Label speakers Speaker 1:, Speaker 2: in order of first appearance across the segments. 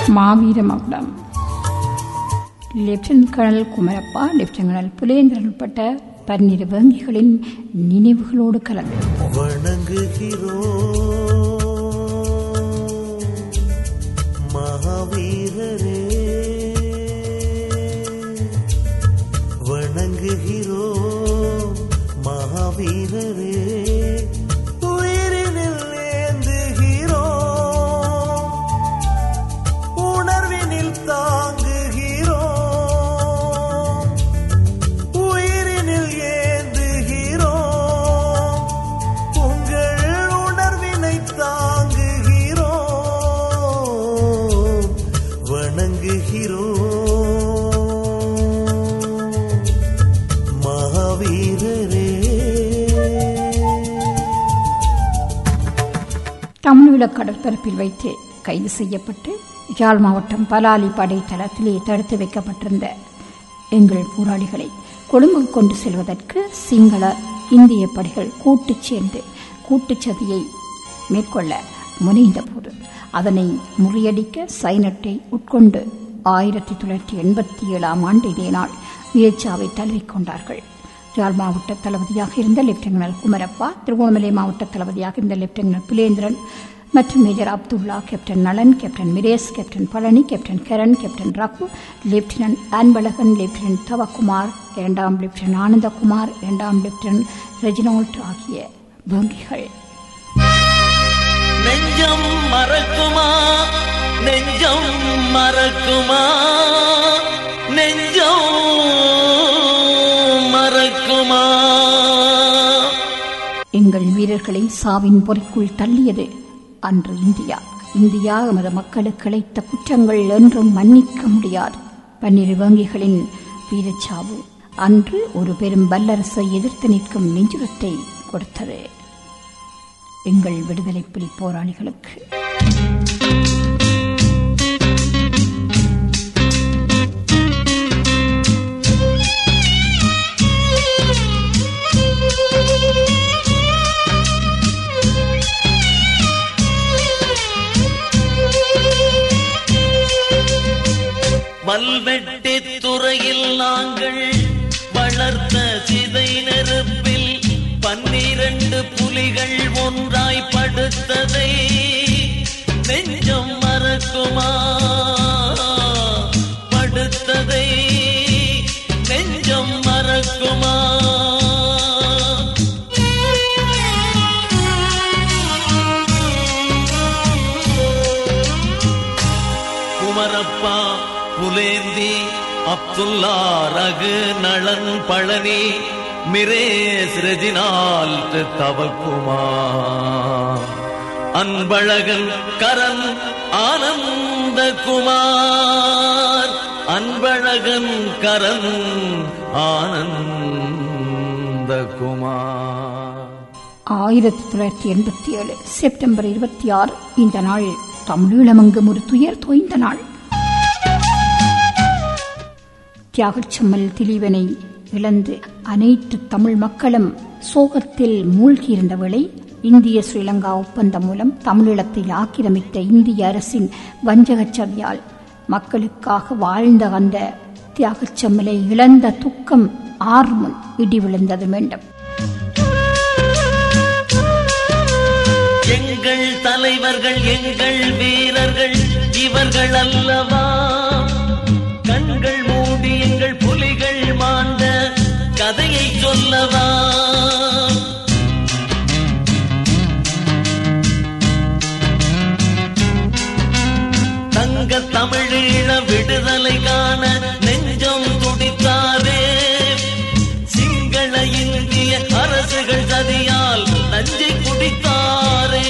Speaker 1: மாவீர மகுடம் lieutenant colonel Kumarappa, lieutenant colonel Pulendran உட்பட்ட 12 வங்கிகளின் நினைவுகளோடு கலந்து
Speaker 2: வணங்குகிறோம் மகாவீரரே, வணங்குகிறோம் மகாவீரரே, உயிரினில் ஏந்துகிறோம், உணர்வினில் தாங்குகிறோம், உயிரினில் ஏந்துகிறோம், உங்கள் உணர்வினை தாங்குகிறோம், வணங்குகிறோம்
Speaker 1: தமிழீழ கடற்பரப்பில் வைத்து கைது செய்யப்பட்டு யாழ் மாவட்டம் பலாலி படை தளத்திலே தடுத்து வைக்கப்பட்டிருந்த எங்கள் போராளிகளை கொழும்புக்கு கொண்டு செல்வதற்கு சிங்கள இந்திய படைகள் சேர்ந்து கூட்டுச்சதியை மேற்கொள்ள முனைந்த போது அதனை முறியடிக்க சைனட்டை உட்கொண்டு 1987 இதே நாள் வீரச்சாவை தழுவிக்கொண்டார்கள். யாழ் மாவட்ட தளபதியாக இருந்த லெப்டினன்ட் குமரப்பா, திருகோணமலை மாவட்ட தளபதியாக இருந்த லெப்டினன்ட் புலேந்திரன் மற்றும் major Abdullah, captain Nalan, captain Mires, captain Palani, captain Karan, captain Raghu, lieutenant Anbalagan, lieutenant Thavakumar, 2ஆம் லெப்டினன்ட் ஆனந்தகுமார், 2ஆம் லெப்டினன்ட் ரெஜினால்ட் ஆகிய வங்கிகள்.
Speaker 2: நெஞ்சம் மறக்குமா, நெஞ்சம் மறக்குமா, நெஞ்சம் மறக்குமா.
Speaker 1: எங்கள் வீரர்களை சாவின் பொறிக்குள் தள்ளியது அன்று இந்தியா. இந்தியா எமது மக்களுக்கு இழைத்த குற்றங்கள் என்றும் மன்னிக்க முடியாது. 12 வங்கிகளின் வீரச்சாவு அன்று ஒரு பெரும் வல்லரசை எதிர்த்து நிற்கும் நெஞ்சுரத்தை கொடுத்தது எங்கள் விடுதலை புலி போராளிகளுக்கு.
Speaker 2: வல்வெட்டி துறையில் நாங்கள் வளர்த்த சிதை நெருப்பில் 12 புலிகள் ஒன்றாய் படுத்ததை நெஞ்சம் மறக்குமா, படுத்ததை நெஞ்சம் மறக்குமா. குமரப்பா, புலேந்தி, அப்துல்லா, ரகு, நளன், பழனி, மிரேஸ், ரெஜினால்ட், தவக்குமார், அன்பழகன், கரண், ஆனந்தகுமார், அன்பழகன், கரண், ஆனந்தகுமார்.
Speaker 1: 1987 செப்டம்பர் 26 இந்த நாள் தமிழீழமெங்கும் ஒரு துயர் தோய்ந்த நாள். தியாகச்சம்மல் திலீவனை இழந்து அனைத்து தமிழ் மக்களும் சோகத்தில் மூழ்கியிருந்த வேளை இந்திய ஸ்ரீலங்கா ஒப்பந்தம் மூலம் தமிழீழத்தை ஆக்கிரமித்த இந்திய அரசின் வஞ்சகச் சதியால் மக்களுக்காக வாழ்ந்த அந்த தியாகச்சம்மலை இழந்த துக்கம் ஆர்முன் இடி விழுந்தது வேண்டும்.
Speaker 2: எங்கள் தலைவர்கள், எங்கள் வீரர்கள் இவர்கள் அல்லவா, கண்கள் மூடி எங்கள் புலிகள் மாண்ட கதையை சொல்லவா. தங்க தமிழீழ விடுதலை காண நெஞ்சம் துடித்தாரே, சிங்கள இந்திய அரசுகள் சதியால் நஞ்சை குடித்தாரே.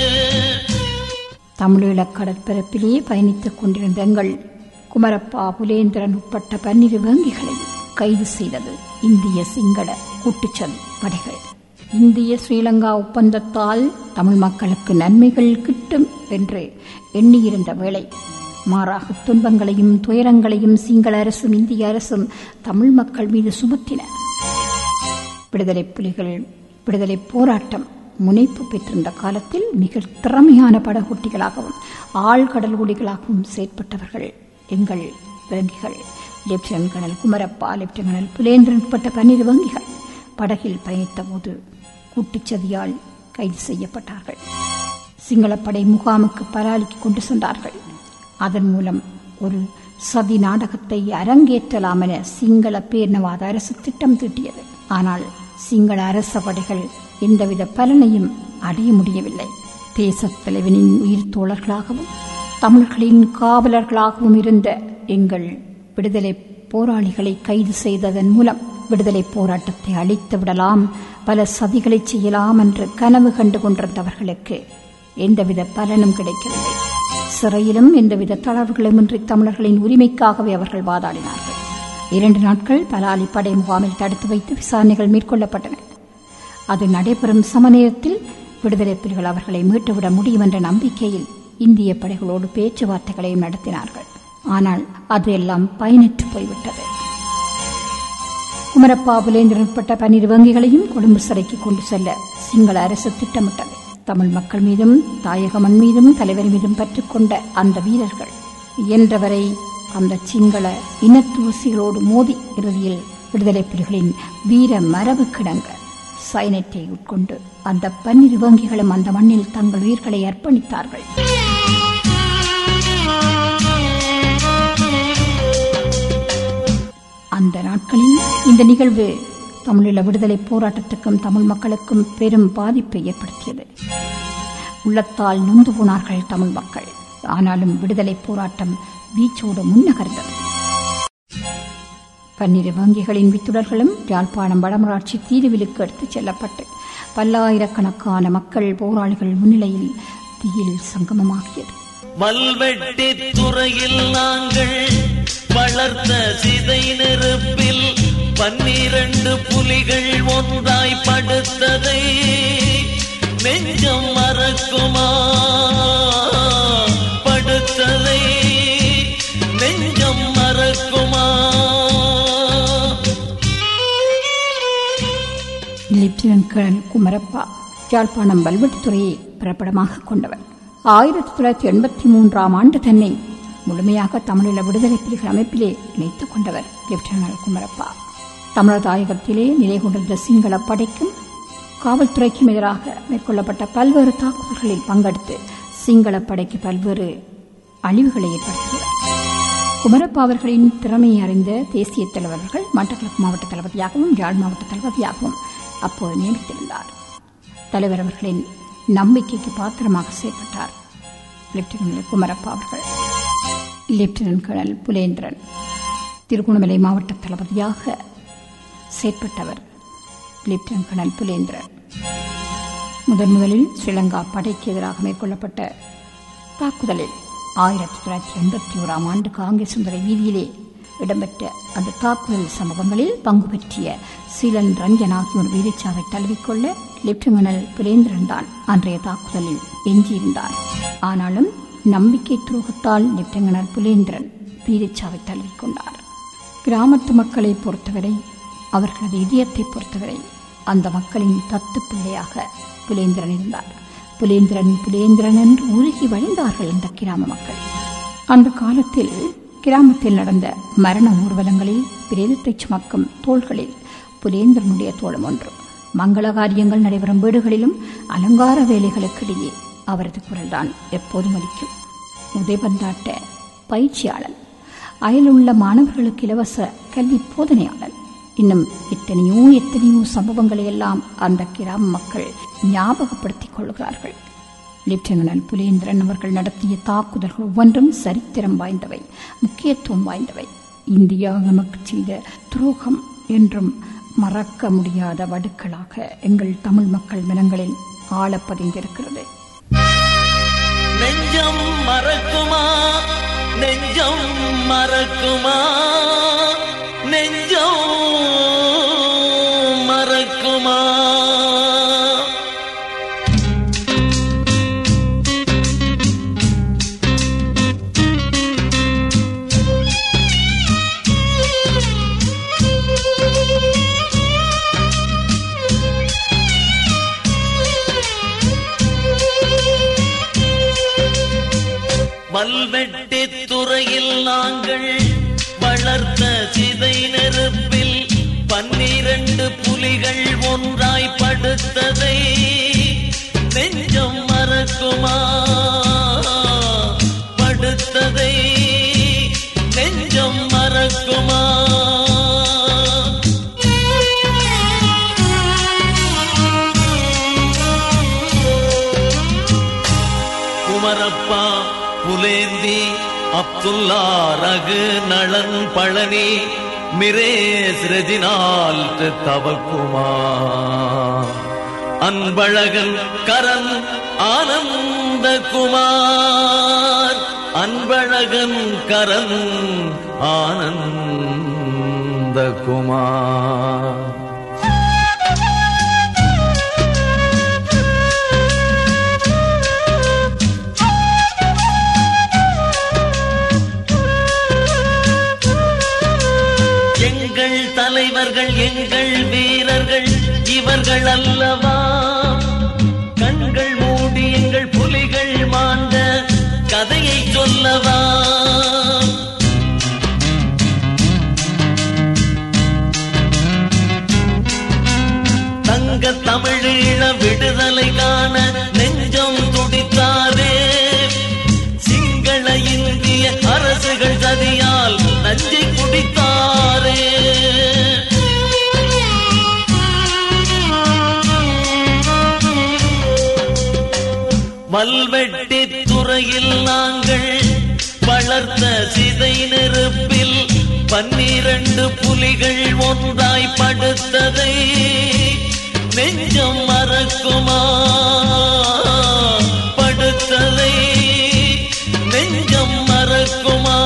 Speaker 1: தமிழீழ கடற்பரப்பிலே பயணித்துக் கொண்டிருந்த எங்கள் குமரப்பா, புலேந்திரன் உட்பட்ட 12 வங்கிகளை கைது செய்தது இந்திய சிங்கள கூட்டுச்சதி படைகள். இந்திய ஸ்ரீலங்கா ஒப்பந்தத்தால் தமிழ் மக்களுக்கு நன்மைகள் கிட்டும் என்று எண்ணியிருந்த வேளை மாறாக துன்பங்களையும் துயரங்களையும் சிங்கள அரசும் இந்திய அரசும் தமிழ் மக்கள் மீது சுமத்தின. விடுதலை புலிகள் விடுதலை போராட்டம் முனைப்பு பெற்றிருந்த காலத்தில் மிக திறமையான படகோட்டிகளாகவும் ஆழ்கடல்குடிகளாகவும் செயற்பட்டவர்கள் எங்கள் விலங்கிகள். Lieutenant colonel Kumarappa, lieutenant colonel Pulendran உட்பட்ட 12 வங்கிகள் படகில் பயணித்த போது கூட்டுச்சதியால் கைது செய்யப்பட்டார்கள். சிங்களப்படை முகாமுக்கு பலாலிக்கு கொண்டு சென்றார்கள். அதன் மூலம் ஒரு சதி நாடகத்தை அரங்கேற்றலாம் என சிங்கள பேரினவாத அரசு திட்டம் தீட்டியது. ஆனால் சிங்கள அரச படைகள் எந்தவித பலனையும் அடைய முடியவில்லை. தேசத் தலைவனின் உயிர் தோழர்களாகவும் தமிழர்களின் காவலர்களாகவும் இருந்த எங்கள் விடுதலை போராளிகளை கைது செய்ததன் மூலம் விடுதலை போராட்டத்தை அழித்து விடலாம், பல சதிகளை செய்யலாம் என்று கனவு கண்டு கொண்டிருந்தவர்களுக்கு எந்தவித பலனும் கிடைக்கவில்லை. சிறையிலும் எந்தவித தளர்வுகளுமின்றி தமிழர்களின் உரிமைக்காகவே அவர்கள் வாதாடினார்கள். 2 நாட்கள் பலாலி படை முகாமில் தடுத்து வைத்து விசாரணைகள் மேற்கொள்ளப்பட்டன. அது நடைபெறும் சமநேரத்தில் விடுதலை புலிகள் அவர்களை மீட்டுவிட முடியும் என்ற நம்பிக்கையில் இந்திய படைகளோடு பேச்சுவார்த்தைகளையும் நடத்தினார்கள். ஆனால் அது எல்லாம் பயனற்று போய்விட்டது. குமரப்பா, புலேந்திரன் உட்பட்ட 12 வங்கிகளையும் கொழும்பு சிறைக்கு கொண்டு செல்ல சிங்கள அரசு திட்டமிட்டது. தமிழ் மக்கள் மீதும் தாயக மண் மீதும் தலைவர் மீதும் பற்றுக்கொண்ட அந்த வீரர்கள் இயன்றவரை அந்த சிங்கள இனத்தூசிகளோடு மோதி இறுதியில் விடுதலை புலிகளின் வீர மரபு கிடங்க சைனத்தை உட்கொண்டு அந்த 12 வங்கிகளும் அந்த மண்ணில் தங்கள் உயிர்களை அர்ப்பணித்தார்கள். அந்த நாட்களில் இந்த நிகழ்வு தமிழீழ விடுதலை போராட்டத்துக்கும் தமிழ் மக்களுக்கும் பெரும் பாதிப்பை ஏற்படுத்தியது. உள்ளத்தால் நொந்து போனார்கள் தமிழ் மக்கள். ஆனாலும் விடுதலை போராட்டம் வீச்சோடு முன்னகர்ந்தது. 12 வங்கிகளின் வித்துடர்களும் யாழ்ப்பாணம் வடமராட்சி தீர்விலுக்கு எடுத்துச் செல்லப்பட்டு பல்லாயிரக்கணக்கான மக்கள் போராளிகள் முன்னிலையில் தீயில் சங்கமமாகியது.
Speaker 2: வல்வெட்டி துறையில் நாங்கள் வளர்த்த சிதை நெருப்பில் 12 புலிகள் ஒன்றாய் படுத்ததை நெஞ்சம் மறக்குமா? படுத்ததை நெஞ்சம் மறக்குமா?
Speaker 1: லெப்டினன்ட் கர்னல் குமரப்பா யாழ்ப்பாணம் வல்வெட்டித்துறையை பிறப்பிடமாக கொண்டவர். 1983ஆம் ஆண்டு தன்னை முழுமையாக தமிழீழ விடுதலை புலிகள் அமைப்பிலே இணைத்துக் கொண்டவர் லெப்டினன்ட் குமரப்பா. தமிழர் தாயகத்திலே நிலை கொண்டிருந்த சிங்கள படைக்கும் காவல்துறைக்கும் எதிராக மேற்கொள்ளப்பட்ட பல்வேறு தாக்குதல்களில் பங்கெடுத்து சிங்கள படைக்கு பல்வேறு அழிவுகளை ஏற்படுத்தியவர். குமரப்பா அவர்களின் திறமையை அறிந்த தேசிய தலைவர்கள் மட்டக்களப்பு மாவட்ட தளபதியாகவும் யாழ் மாவட்ட தளபதியாகவும் அப்போது நியமித்திருந்தார். தலைவர் அவர்களின் நம்பிக்கைக்கு பாத்திரமாக செயல்பட்டார் லெப்டினன்ட் குமரப்பா அவர்கள். லெப்டினன்ட் கர்னல் புலேந்திரன் திருகோணமலை மாவட்ட தளபதியாக செயற்பட்டவர். லெப்டினன்ட் கர்னல் புலேந்திரன் முதலில் ஸ்ரீலங்கா படைக்கு எதிராக மேற்கொள்ளப்பட்ட தாக்குதலில் 1981ஆம் ஆண்டு காங்கேசுந்தரை வீதியிலே இடம்பெற்ற அந்த தாக்குதல் சம்பவங்களில் பங்கு பெற்றிய சீலன் ரஞ்சன் ஆகியோர் வீரச்சாவை தழுவிக்கொள்ள லெப்டினன்ட் புலேந்திரன் தான் அன்றைய தாக்குதலில் எஞ்சியிருந்தார். ஆனாலும் நம்பிக்கை துரோகத்தால் லெப்டினன்ட் புலேந்திரன் வீரச்சாவை தழுவிக்கொண்டார். கிராமத்து மக்களை பொறுத்தவரை, அவர்களது இதயத்தை பொறுத்தவரை அந்த மக்களின் தத்து பிள்ளையாக புலேந்திரன் இருந்தார். புலேந்திரன் புலேந்திரன் என்று உருகி வழிந்தார்கள் அந்த கிராம மக்கள். அந்த காலத்தில் கிராமத்தில் நடந்த மரண ஊர்வலங்களில் பிரேதத்தை சுமக்கும் தோள்களில் புலேந்திரனுடைய தோளம் ஒன்று. மங்கள காரியங்கள் நடைபெறும் வீடுகளிலும் அலங்கார வேலைகளுக்கிடையே அவரது குரல்தான் எப்போதும் ஒலிக்கும். உதைபந்தாட்ட பயிற்சியாளர், அயலுள்ள மாணவர்களுக்கு இலவச கல்வி போதனையாளர், இன்னும் எத்தனையோ சம்பவங்களை எல்லாம் அந்த கிராம மக்கள் ஞாபகப்படுத்திக் கொள்கிறார்கள். லெப்டினன்ட் புலேந்திரன் அவர்கள் நடத்திய தாக்குதல்கள் ஒவ்வொன்றும் சரித்திரம் வாய்ந்தவை, முக்கியத்துவம் வாய்ந்தவை. இந்தியா நமக்கு செய்த துரோகம் என்றும் மறக்க முடியாத வடுக்களாக எங்கள் தமிழ் மக்கள் மனங்களில் ஆழப்பதிந்திருக்கிறது.
Speaker 2: நெஞ்சம் மறக்குமா? நெஞ்சம் மறக்குமா? நெஞ்சம் மறக்குமா? வல்வெட்டி துறையில் நாங்கள் வளர்த்த சிதை நெருப்பில் 12 புலிகள் ஒன்றாய் படுத்ததை நெஞ்சம் மறக்குமா? படுத்ததை நெஞ்சம் மறக்குமா? குமரப்பா, புலேந்தி, அப்துல்லா, ரகு, நளன், பழனி, மிரேஸ், ரெஜினால்ட், தவக்குமா, அன்பழகன், கரண், ஆனந்தகுமார், அன்பழகன், கரண், ஆனந்தகுமார். எங்கள் தலைவர்கள், எங்கள் வீரர்கள் இவர்கள் அல்லவா? கண்கள் மூடி எங்கள் புலிகள் மாண்ட கதையை சொல்லவா? தங்க தமிழீழ விடுதலை காண நெஞ்சம் துடித்தாரே. சிங்கள இந்திய அரசுகள் சதியால் நஞ்சை குடித்தாரே. வல்வெட்டி துறையில் நாங்கள் வளர்த்த சிதை நெருப்பில் 12 புலிகள் ஒன்றாய் படுத்ததை நெஞ்சம் மறக்குமா? படுத்ததை நெஞ்சம் மறக்குமா?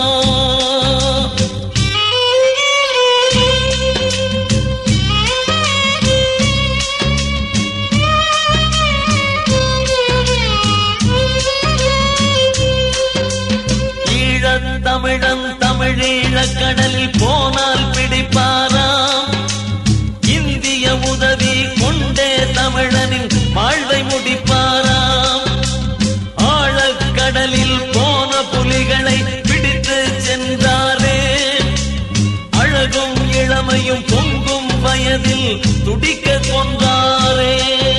Speaker 2: தமிழன் தமிழீழ கடலில் போனால் பிடிப்பாராம். இந்திய உதவி கொண்டே தமிழனின் வாழ்வை முடிப்பாராம். ஆழக்கடலில் போன புலிகளை பிடித்து சென்றாரே. அழகும் இளமையும் பொங்கும் வயதில் துடிக்க கொண்டாரே.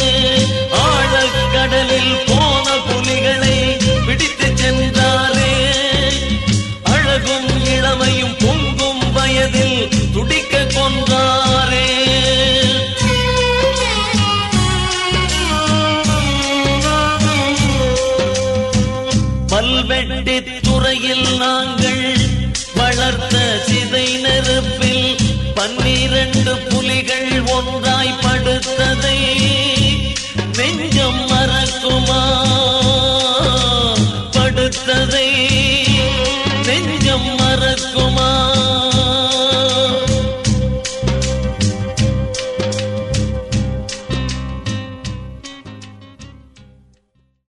Speaker 2: ஆழக்கடலில் போன புலிகளை பிடித்து சென்றாரே. அழகும் இளமையும் பொங்கும் வயதில் துடிக்க கொன்றாரே. வல்வெட்டி துறையில் நாங்கள் வளர்த்த சிதை நெருப்பில் 12